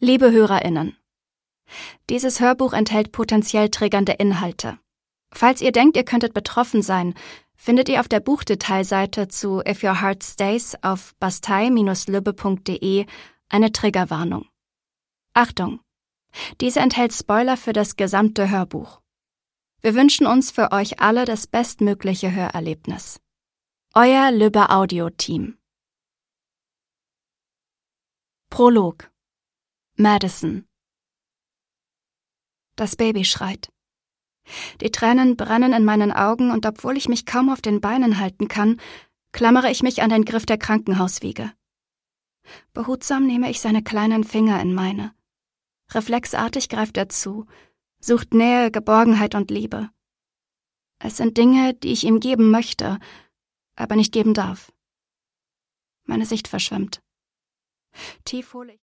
Liebe HörerInnen, dieses Hörbuch enthält potenziell triggernde Inhalte. Falls ihr denkt, ihr könntet betroffen sein, findet ihr auf der Buchdetailseite zu If Your Heart Stays auf bastei-lübbe.de eine Triggerwarnung. Achtung! Diese enthält Spoiler für das gesamte Hörbuch. Wir wünschen uns für euch alle das bestmögliche Hörerlebnis. Euer Lübbe Audio-Team. Prolog. Madison. Das Baby schreit. Die Tränen brennen in meinen Augen und obwohl ich mich kaum auf den Beinen halten kann, klammere ich mich an den Griff der Krankenhauswiege. Behutsam nehme ich seine kleinen Finger in meine. Reflexartig greift er zu, sucht Nähe, Geborgenheit und Liebe. Es sind Dinge, die ich ihm geben möchte, aber nicht geben darf. Meine Sicht verschwimmt. Tief hole ich